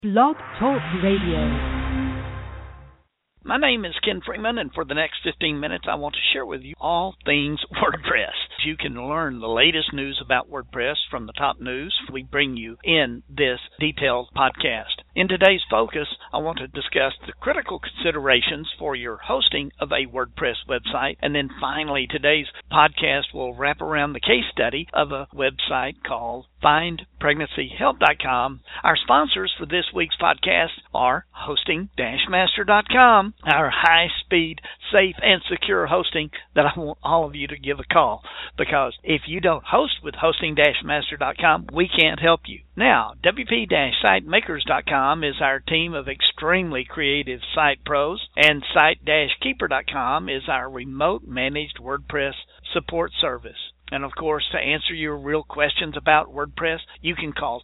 Blog Talk Radio. My name is Ken Freeman, and for the next 15 minutes, I want to share with you all things WordPress. You can learn the latest news about WordPress from the top news we bring you in this detailed podcast. In today's focus, I want to discuss the critical considerations for your hosting of a WordPress website, and then finally, today's podcast will wrap around the case study of a website called FindPregnancyHelp.com. Our sponsors for this week's podcast are Hosting-Master.com, our high-speed, safe, and secure hosting that I want all of you to give a call, because if you don't host with Hosting-Master.com, we can't help you. Now, WP-SiteMakers.com is our team of extremely creative site pros, and Site-Keeper.com is our remote managed WordPress support service. And of course, to answer your real questions about WordPress, you can call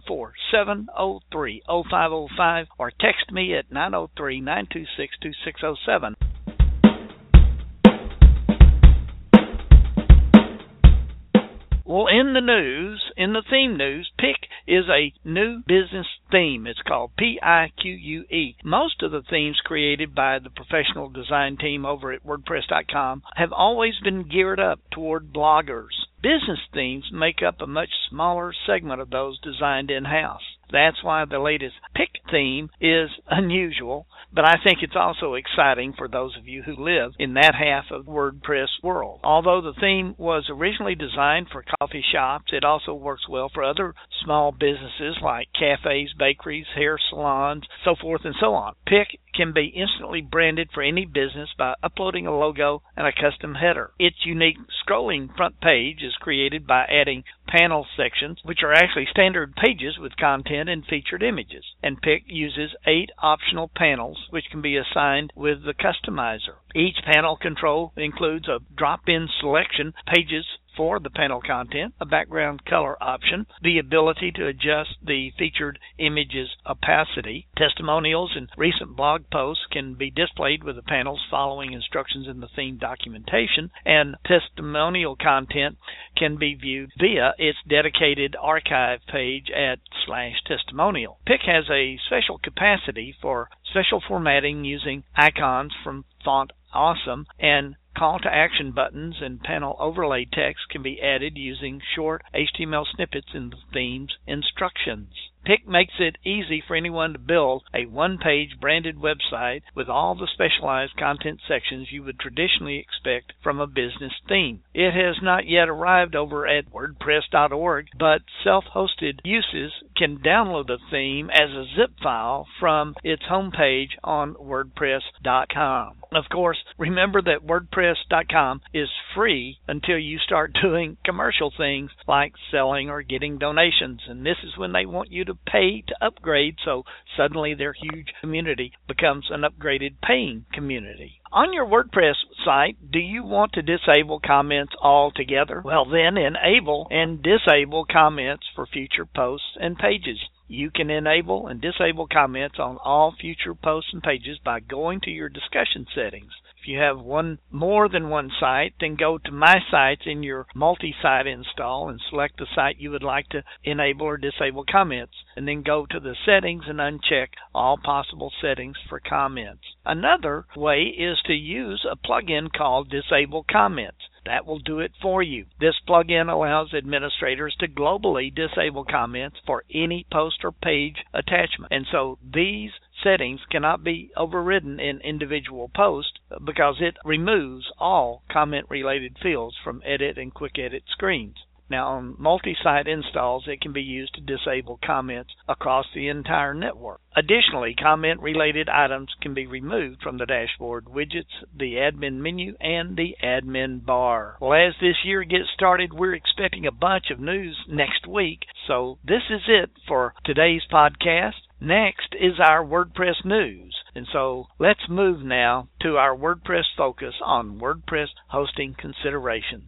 214-703-0505 or text me at 903-926-2607. Well, in the theme news, Pique is a new business theme. It's called Pique. Most of the themes created by the professional design team over at WordPress.com have always been geared up toward bloggers. Business themes make up a much smaller segment of those designed in-house. That's why the latest Pique theme is unusual, but I think it's also exciting for those of you who live in that half of the WordPress world. Although the theme was originally designed for coffee shops, it also works well for other small businesses like cafes, bakeries, hair salons, so forth and so on. Pique can be instantly branded for any business by uploading a logo and a custom header. Its unique scrolling front page is created by adding panel sections, which are actually standard pages with content and featured images. And Pique uses 8 optional panels, which can be assigned with the customizer. Each panel control includes a drop-in selection, pages for the panel content, a background color option, the ability to adjust the featured image's opacity. Testimonials and recent blog posts can be displayed with the panels following instructions in the theme documentation, and testimonial content can be viewed via its dedicated archive page at /testimonial. Pique has a special capacity for special formatting using icons from Font Awesome, and call to action buttons and panel overlay text can be added using short HTML snippets in the theme's instructions. Pique makes it easy for anyone to build a one-page branded website with all the specialized content sections you would traditionally expect from a business theme. It has not yet arrived over at WordPress.org, but self-hosted users can download the theme as a zip file from its homepage on WordPress.com. Of course, remember that WordPress.com is free until you start doing commercial things like selling or getting donations, and this is when they want you to pay to upgrade, so suddenly their huge community becomes an upgraded paying community. On your WordPress site, do you want to disable comments altogether? Well, then enable and disable comments for future posts and pages. You can enable and disable comments on all future posts and pages by going to your discussion settings. If you have more than one site, then go to My Sites in your multi-site install and select the site you would like to enable or disable comments, and then go to the settings and uncheck all possible settings for comments. Another way is to use a plugin called Disable Comments. That will do it for you. This plugin allows administrators to globally disable comments for any post or page attachment. And so these settings cannot be overridden in individual posts because it removes all comment-related fields from edit and quick edit screens. Now, on multi-site installs, it can be used to disable comments across the entire network. Additionally, comment-related items can be removed from the dashboard widgets, the admin menu, and the admin bar. Well, as this year gets started, we're expecting a bunch of news next week, so this is it for today's podcast. Next is our WordPress news, and so let's move now to our WordPress focus on WordPress hosting considerations.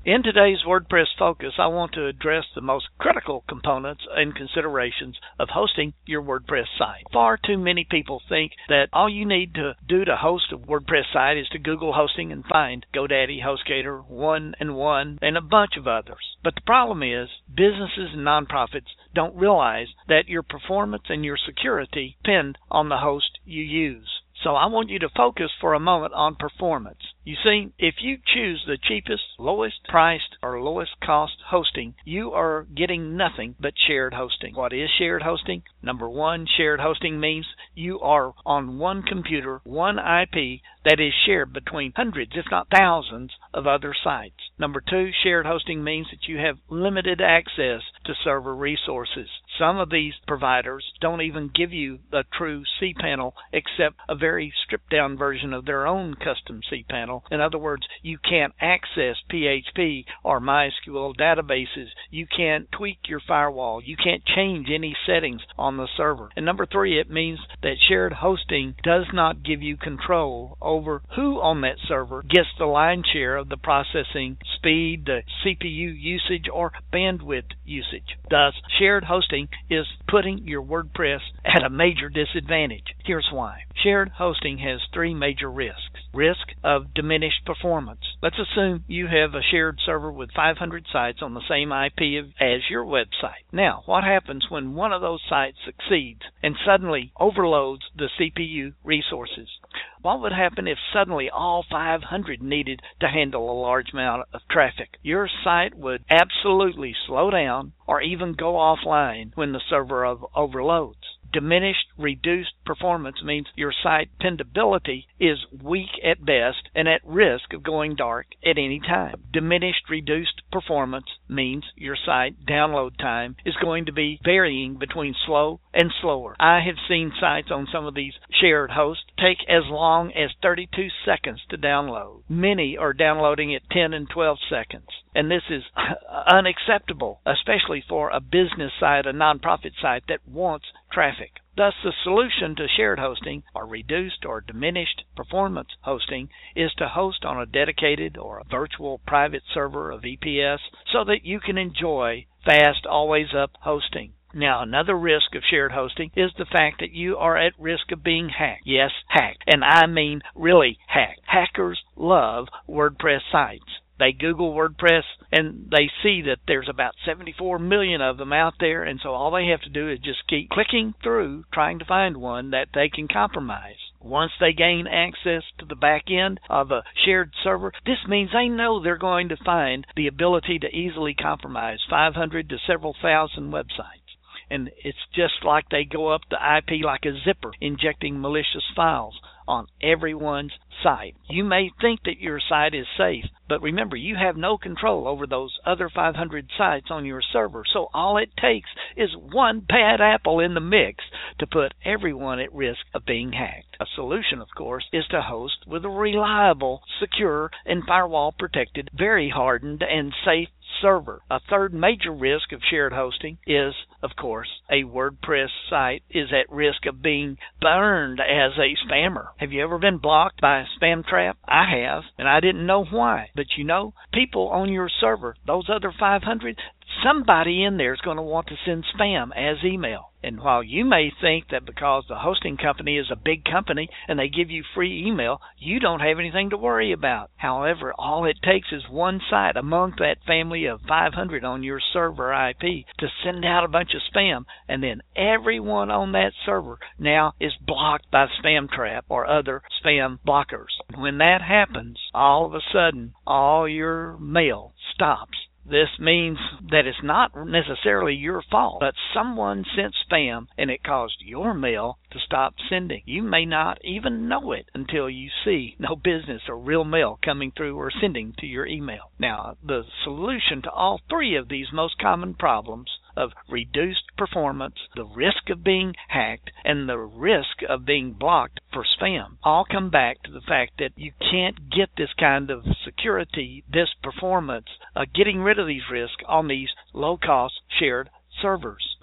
In today's WordPress Focus, I want to address the most critical components and considerations of hosting your WordPress site. Far too many people think that all you need to do to host a WordPress site is to Google hosting and find GoDaddy, HostGator, 1&1, and a bunch of others. But the problem is, businesses and nonprofits don't realize that your performance and your security depend on the host you use. So I want you to focus for a moment on performance. You see, if you choose the cheapest, lowest priced, or lowest cost hosting, you are getting nothing but shared hosting. What is shared hosting? Number one, shared hosting means you are on one computer, one IP that is shared between hundreds, if not thousands, of other sites. Number two, shared hosting means that you have limited access to server resources. Some of these providers don't even give you a true cPanel except a very stripped down version of their own custom cPanel. In other words, you can't access PHP or MySQL databases. You can't tweak your firewall. You can't change any settings on the server. And number three, it means that shared hosting does not give you control over who on that server gets the lion's share of the processing speed, the CPU usage, or bandwidth usage. Thus, shared hosting is putting your WordPress at a major disadvantage. Here's why. Shared hosting has three major risks. Risk of diminished performance. Let's assume you have a shared server with 500 sites on the same IP as your website. Now, what happens when one of those sites succeeds and suddenly overloads the CPU resources? What would happen if suddenly all 500 needed to handle a large amount of traffic? Your site would absolutely slow down or even go offline when the server overloads. Diminished, reduced performance means your site dependability is weak at best and at risk of going dark at any time. Diminished, reduced performance means your site download time is going to be varying between slow and slower. I have seen sites on some of these shared hosts take as long as 32 seconds to download. Many are downloading at 10 and 12 seconds. And this is unacceptable, especially for a business site, a nonprofit site that wants traffic. Thus, the solution to shared hosting, or reduced or diminished performance hosting, is to host on a dedicated or a virtual private server, a VPS, so that you can enjoy fast, always-up hosting. Now, another risk of shared hosting is the fact that you are at risk of being hacked. Yes, hacked. And I mean really hacked. Hackers love WordPress sites. They Google WordPress and they see that there's about 74 million of them out there, and so all they have to do is just keep clicking through trying to find one that they can compromise. Once they gain access to the back end of a shared server, this means they know they're going to find the ability to easily compromise 500 to several thousand websites. And it's just like they go up the IP like a zipper, injecting malicious files on everyone's site. You may think that your site is safe, but remember, you have no control over those other 500 sites on your server, so all it takes is one bad apple in the mix to put everyone at risk of being hacked. A solution, of course, is to host with a reliable, secure, and firewall-protected, very hardened, and safe server. A third major risk of shared hosting is, of course, a WordPress site is at risk of being burned as a spammer. Have you ever been blocked by a spam trap? I have, and I didn't know why. But you know, people on your server, those other 500, somebody in there is going to want to send spam as email. And while you may think that because the hosting company is a big company and they give you free email, you don't have anything to worry about. However, all it takes is one site among that family of 500 on your server IP to send out a bunch of spam, and then everyone on that server now is blocked by Spam Trap or other spam blockers. When that happens, all of a sudden, all your mail stops. This means that it's not necessarily your fault, but someone sent spam and it caused your mail to stop sending. You may not even know it until you see no business or real mail coming through or sending to your email. Now, the solution to all three of these most common problems of reduced performance, the risk of being hacked, and the risk of being blocked for spam all come back to the fact that you can't get this kind of security, this performance, getting rid of these risks on these low-cost shared servers.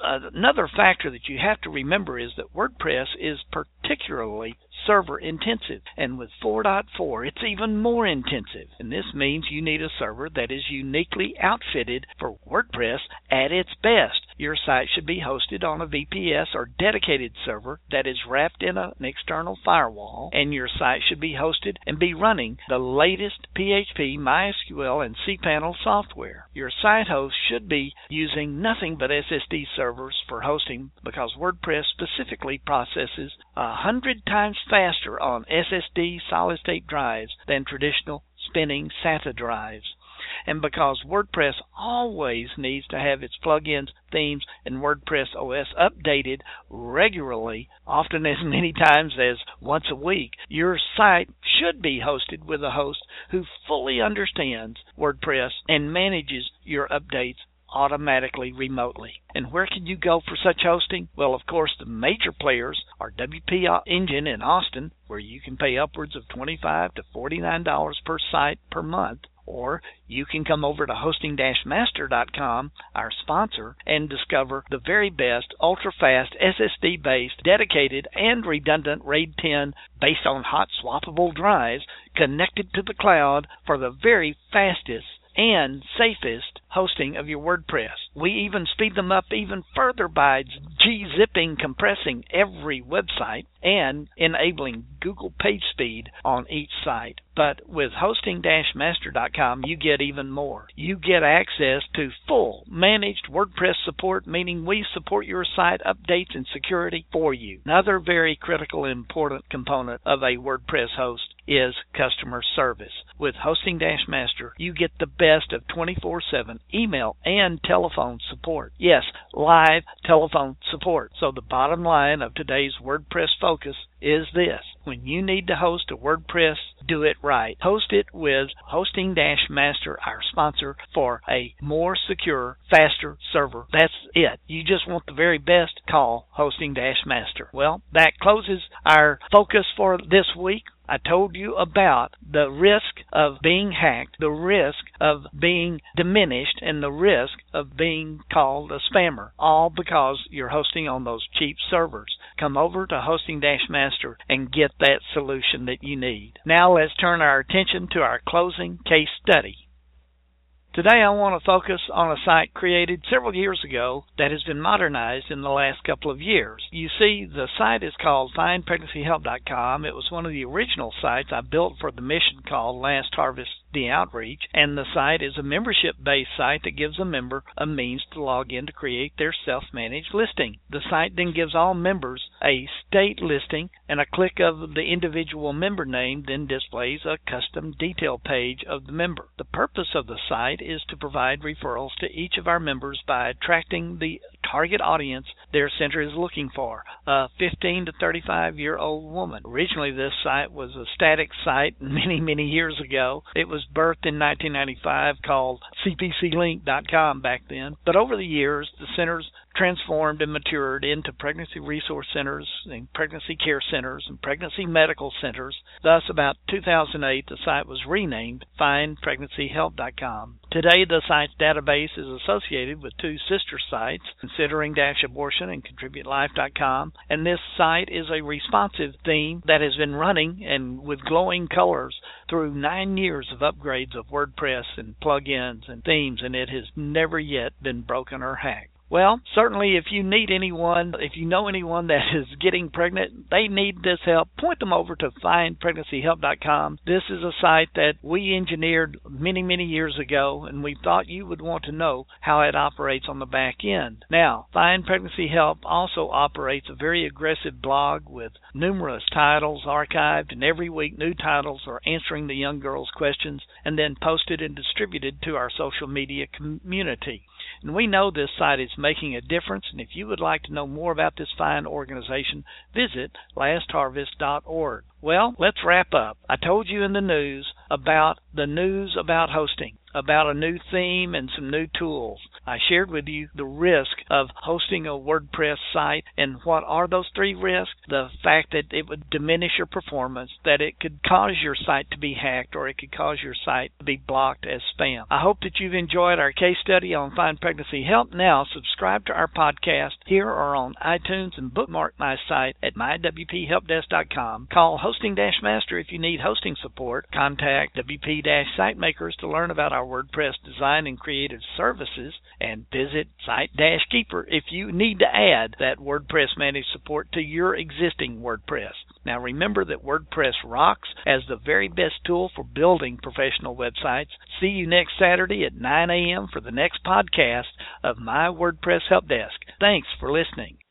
another factor that you have to remember is that WordPress is particularly server intensive, and with 4.4 it's even more intensive. And this means you need a server that is uniquely outfitted for WordPress at its best. Your site should be hosted on a VPS or dedicated server that is wrapped in an external firewall, and your site should be hosted and be running the latest PHP, MySQL, and cPanel software. Your site host should be using nothing but SSD servers for hosting, because WordPress specifically processes 100 times faster on SSD solid-state drives than traditional spinning SATA drives. And because WordPress always needs to have its plugins, themes, and WordPress OS updated regularly, often as many times as once a week, your site should be hosted with a host who fully understands WordPress and manages your updates automatically remotely. And where can you go for such hosting? Well, of course, the major players are WP Engine in Austin, where you can pay upwards of $25 to $49 per site per month. Or you can come over to hosting-master.com, our sponsor, and discover the very best ultra-fast SSD-based, dedicated, and redundant RAID 10 based on hot swappable drives connected to the cloud for the very fastest and safest hosting of your WordPress. We even speed them up even further by G-zipping, compressing every website and enabling Google page speed on each site. But with hosting-master.com, you get even more. You get access to full managed WordPress support, meaning we support your site updates and security for you. Another very critical and important component of a WordPress host is customer service. With Hosting-Master, you get the best of 24/7 email and telephone support. Yes, live telephone support. So the bottom line of today's WordPress focus is this: when you need to host a WordPress, do it right. Host it with Hosting-Master, our sponsor, for a more secure, faster server. That's it. You just want the very best, call Hosting-Master. Well, that closes our focus for this week. I told you about the risk of being hacked, the risk of being diminished, and the risk of being called a spammer, all because you're hosting on those cheap servers. Come over to Hosting-Master and get that solution that you need. Now let's turn our attention to our closing case study. Today I want to focus on a site created several years ago that has been modernized in the last couple of years. You see, the site is called FindPregnancyHelp.com. It was one of the original sites I built for the mission called Last Harvest the Outreach, and the site is a membership-based site that gives a member a means to log in to create their self-managed listing. The site then gives all members a state listing, and a click of the individual member name then displays a custom detail page of the member. The purpose of the site is to provide referrals to each of our members by attracting the target audience their center is looking for, a 15 to 35-year-old woman. Originally, this site was a static site many years ago. It was birthed in 1995, called cpclink.com back then. But over the years, the centers transformed and matured into pregnancy resource centers and pregnancy care centers and pregnancy medical centers. Thus, about 2008, the site was renamed FindPregnancyHelp.com. Today, the site's database is associated with two sister sites, Considering-Abortion and ContributeLife.com, and this site is a responsive theme that has been running and with glowing colors through 9 years of upgrades of WordPress and plugins and themes, and it has never yet been broken or hacked. Well, certainly if you need anyone, if you know anyone that is getting pregnant, they need this help, point them over to FindPregnancyHelp.com. This is a site that we engineered many years ago, and we thought you would want to know how it operates on the back end. Now, Find Pregnancy Help also operates a very aggressive blog with numerous titles archived, and every week new titles are answering the young girls' questions and then posted and distributed to our social media community. And we know this site is making a difference, and if you would like to know more about this fine organization, visit lastharvest.org. Well, let's wrap up. I told you in the news about the news about hosting, about a new theme and some new tools. I shared with you the risk of hosting a WordPress site, and what are those three risks? The fact that it would diminish your performance, that it could cause your site to be hacked, or it could cause your site to be blocked as spam. I hope that you've enjoyed our case study on Find Pregnancy Help. Now, subscribe to our podcast here or on iTunes and bookmark my site at mywphelpdesk.com. Call Hosting-Master if you need hosting support. Contact WP-SiteMakers to learn about our WordPress design and creative services, and visit Site-Keeper if you need to add that WordPress managed support to your existing WordPress. Now remember that WordPress rocks as the very best tool for building professional websites. See you next Saturday at 9 a.m. for the next podcast of My WordPress Help Desk. Thanks for listening.